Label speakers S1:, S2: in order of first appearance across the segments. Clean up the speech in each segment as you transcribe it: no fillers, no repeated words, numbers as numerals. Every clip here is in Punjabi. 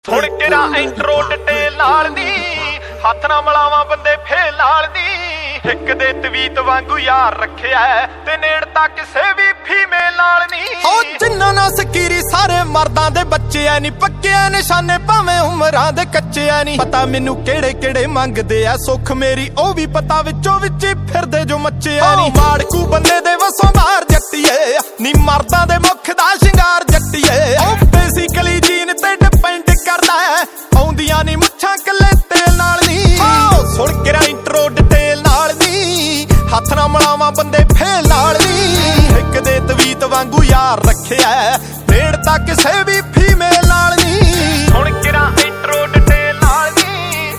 S1: ਹੁਣ ਕਿਹੜਾ ਇੰਟਰੋ ਡਿਟੇਲ ਨਾਲ ਨੀ ਹੱਥ ਨਾ ਮਲਾਵਾਂ ਬੰਦੇ ਫੇਲ ਨਾਲ ਨੀ ਇੱਕ ਦੇ ਤਵੀਤ ਵਾਂਗੂ ਯਾਰ ਰੱਖਿਆ ਤੇ ਨੇੜਤਾ ਕਿਸੇ ਵੀ ਫੀਮੇਲ ਨਾਲ ਨੀ
S2: ਉਹ ਜਿੰਨਾਂ ਨਾਲ ਸਕੀਰੀ ਸਾਰੇ ਮਰਦਾਂ ਦੇ ਬੱਚੇ ਐ ਨੀ ਪੱਕੇ ਨਿਸ਼ਾਨੇ ਭਾਵੇਂ ਉਮਰਾਂ ਦੇ ਕੱਚੇ ਐ ਨੀ ਪਤਾ ਮੈਨੂੰ ਕਿਹੜੇ ਕਿਹੜੇ ਮੰਗਦੇ ਆ ਸੁੱਖ ਮੇਰੀ ਉਹ ਵੀ ਪਤਾ ਵਿੱਚੋਂ ਵਿੱਚ ਫਿਰਦੇ ਜੋ ਮੱਚੇ ਐ ਨੀ ਮਾੜਕੂ ਬੰਦੇ ਦੇ ਵਸੋਂ ਬਾਹਰ ਜੱਟੀਏ ਨੀ ਮਰਦਾਂ ਦੇ ਮੁੱਖ ਦਾ ਸ਼ਿੰਗਾਰ ਜੱਟੀਏ ਉਹ ਬੇਸਿਕਲੀ ਜੀਨ ਤੇ ਡਿਪੈਂਡ ਕਰਦਾ ਹੈ ਆਉਂਦੀਆਂ ਨੀ ਮੁੱਛਾਂ ਕੱਲੇ ਤੇਲ ਨਾਲ ਨੀ ਸੁਣ ਕੇ ਇੰਟਰੋ ਡਿਟੇਲ ਨਾਲ ਨੀ ਹੱਥ ਨਾ ਮਲਾਵਾਂ ਬੰਦੇ ਫੇਲ ਨਾਲ ਨੀ ਇੱਕ ਦੇ ਤਵੀਤ ਵਾਂਗੂ ਯਾਰ ਰੱਖਿਆ ਨੇੜਤਾ ਕਿਸੇ ਵੀ ਫੀਮੇਲ ਨਾਲ ਨੀ
S1: ਹੁਣ ਕਿਹੜਾ ਇੰਟਰੋ ਡਿਟੇਲ ਨਾਲ ਨੀ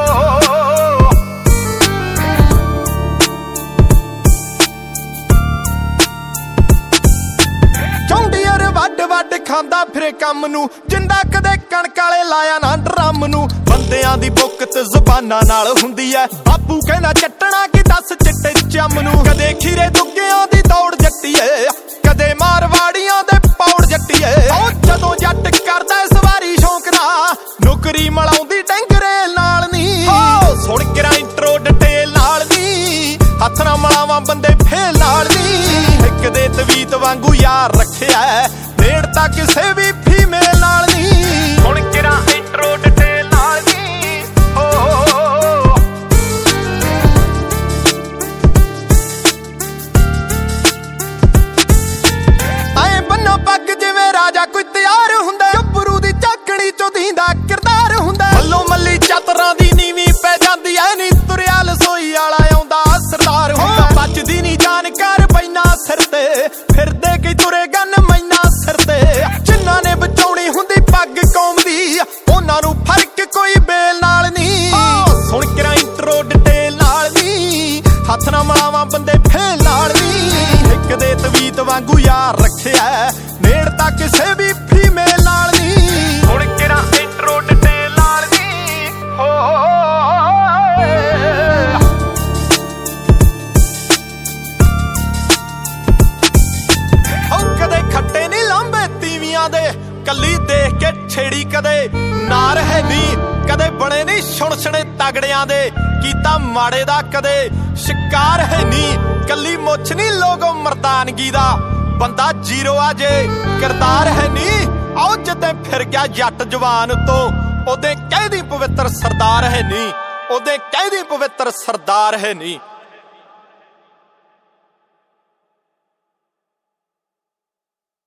S2: ਚੌਂਡੀਅਰ ਵੱਡ ਵੱਡ ਖਾਂਦਾ ਫਿਰੇ ਕੰਮ ਨੂੰ ਜਿੰਦਾ ਕਦੇ ਕਣਕ ਵਾਲੇ ਲਾਇਆ ਨਾ ਡਰਮ ਨੂੰ ਬੰਦਿਆਂ ਦੀ ਬੁੱਕਤ ਜ਼ੁਬਾਨਾਂ ਨਾਲ ਹੁੰਦੀ ਐ ਬਾਪੂ ਕਹਿੰਦਾ ਚੱਟਣਾ ਕਿ ਦੱਸ ਚਿੱਟੇ ਚੰਮ ਨੂੰ ਕਦੇ ਖੀਰੇ ਦੁੱਗਿਆਂ ਦੀ ਦੌੜ ਜੱਟੀਏ ਕਦੇ ਮਾਰਵਾੜੀਆਂ ਦੇ ਪੌੜ ਜੱਟੀਏ ਉਹ ਜਦੋਂ ਜੱਟ ਕਰਦਾ ਸਵਾਰੀ ਸ਼ੌਂਕ ਦਾ ਨੌਕਰੀ ਮਲਾਉਂਦੀ ਡੰਗਰੇ ਨਾਲ ਨੀ ਸੁਣ ਕੇ ਇੰਟਰੋ ਡਿਟੇਲ ਨਾਲ ਨੀ ਹੱਥ ਨਾ ਮਲਾਵਾਂ ਬੰਦੇ ਫੇਲ ਨਾਲ ਨੀ ਇੱਕ ਦੇ ਤਵੀਤ ਵਾਂਗੂ ਯਾਰ ਰੱਖਿਆ ਨੇੜਤਾ ਕਿਸੇ ਵੀ ਫੀਮੇਲ ਨਾਲ ਨੀ
S1: ਹੁਣ ਕਿਹੜਾ ਇੰਟਰੋ ਡਿਟੇਲ ਨਾਲ ਨੀ
S2: ਐ ਬੰਨਾ ਪੱਗ ਜਿਵੇਂ ਰਾਜਾ ਕੋਈ ਤਿਆਰ ਹੁੰਦਾ ਗੱਭਰੂ ਦੀ ਝਾਕਣੀ ਚੋਂ ਦੀਂਦਾ ਕਿਰਦਾਰ ਹੁੰਦਾ ਮੱਲੋ ਮੱਲੀ ਚਾਤਰਾਂ ਦੀ ਨੀਵੀਂ ਪੈ ਜਾਂਦੀ ਐ ਨੀ ਤੁਰਿਆ ਲਸੋਈ ਵਾਲਾ ਆਉਂਦਾ ਸਰਦਾਰ ਹੁੰਦਾ ਬਚਦੀ ਨੀ ਜਾਣਕਾਰ ਪੈਨਾ ਸਿਰ ਤੇ ਫਿਰਦੇ ਕਈ ਤੁਰੇ ਗੰਨ ਮੈਨਾ ਸਿਰ ਤੇ ਜਿਨ੍ਹਾਂ ਨੇ ਬਚਾਉਣੀ ਹੁੰਦੀ ਪੱਗ ਕੌਮ ਦੀ ਉਹਨਾਂ ਨੂੰ ਫਰਕ ਕੋਈ ਬੇਲ ਨਾਲ ਨੀ ਸੁਣ ਕੇ ਇੰਟਰੋ ਡਿਟੇਲ ਨਾਲ ਨੀ ਹੱਥ ਨਾ ਮਲਾਵਾਂ ਬੰਦੇ ਫੇਲ ਨਾਲ ਨੀ ਇੱਕ ਦੇ ਤਵੀਤ ਵਾਂਗੂ ਯਾਰ ਰੱਖਿਆ ਨੇੜਤਾ ਕਿਸੇ ਵੀ ਫੀਮੇਲ ਨਾਲ ਨੀ
S1: ਹੁਣ ਕਿਹੜਾ ਇੰਟਰੋ ਡਿਟੇਲ ਨਾਲ ਨੀ
S2: ਕਦੇ ਖੱਟੇ ਨੀ ਲਾਂਬੇ ਤੀਵੀਆਂ ਦੇ ਕੱਲੀ ਦੇਖ ਕੇ ਛੇੜੀ ਕਦੇ ਨਾ ਰਹੇ ਨੀ ਕਦੇ ਬਣੇ ਨੀ ਛੁਣਛਣੇ ਤਗੜਿਆਂ ਦੇ ਕੀਤਾ ਮਾੜੇ ਦਾ ਕਦੇ ਸ਼ਿਕਾਰ ਹੈ ਨੀ ਕੱਲੀ ਮੁੱਛ ਨੀ ਲੋਗੋ ਮਰਦਾਨਗੀ ਦਾ ਬੰਦਾ ਜ਼ੀਰੋ ਆ ਜੇ ਕਿਰਦਾਰ ਹੈ ਨੀ ਆਓ ਜਿੱਦੇ ਫਿਰ ਗਿਆ ਜੱਟ ਜਵਾਨ ਤੋਂ ਉਹਦੇ ਕਹਿਦੀ ਪਵਿੱਤਰ ਸਰਦਾਰ ਹੈ ਨੀ ਉਹਦੇ ਕਹਿਦੀ ਪਵਿੱਤਰ ਸਰਦਾਰ ਹੈ ਨੀ